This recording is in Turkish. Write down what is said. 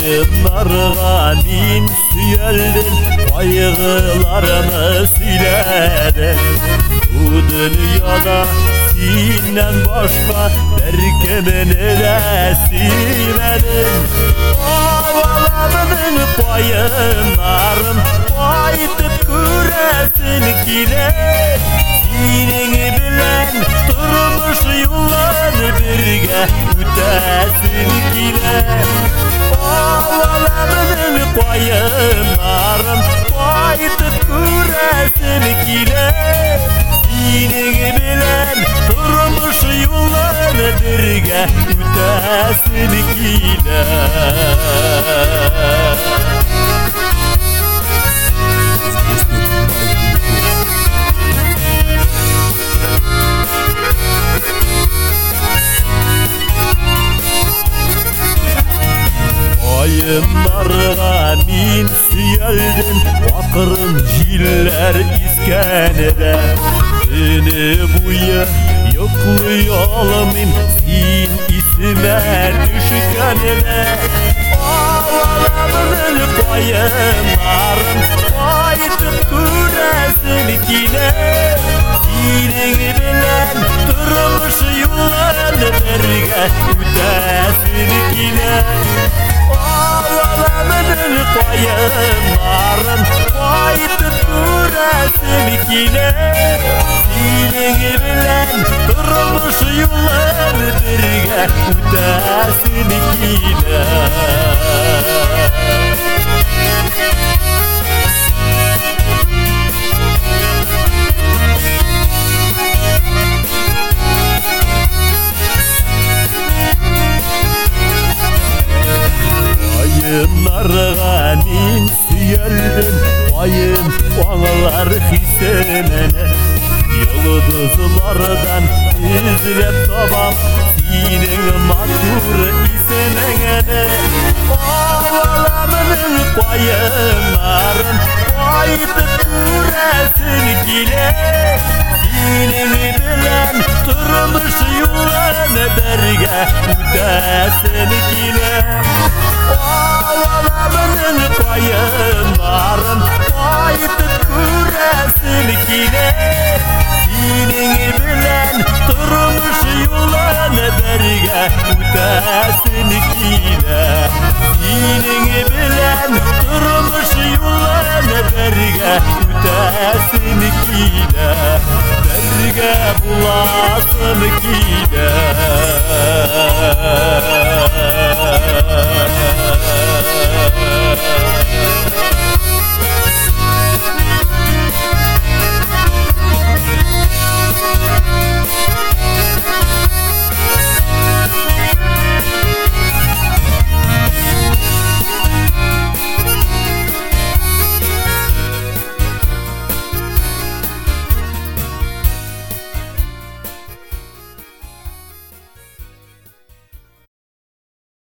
Ayınlarga min süyeldin, kaygılarını siledim. Bu dünyada senden başka berkemini de silmedim. Havalarının payınlarım kaytıp göresin kiler. Senin bilen durmuş yollar birge ütesin kiler. Havalarının payınlarım kaytıp göresin kiler. Senin bilen durmuş yollar birge ütesin kiler. Ayınlarga min süyeldin, vakırın jiller iskenede. Seni buya yoklayalım sin isme düşkenine. Ağlamının payınlarım kaytıp göresin kine. Senin bilen durmuş yollarını birge ütesin kine. Ağlamının payınlarım kaytıp göresin kine. Senin bilen durmuş yollarını birge ütesin kine. Ayınlarga min süyeldin, ayın oğlar hisemene. Yıldızlardan izlep tabam senin matur isemene. Ağlamının payınlarım kaytıp göresin kile. Senin bilen durmuş yollarını birge ütesin kile. Ağlamının payınlarım kaytıp göresin kile. Senin bilen durmuş yollarını birge ütesin kile. Senin bilen durmuş yollarını birge ütesin kile. Birge bulasın kile.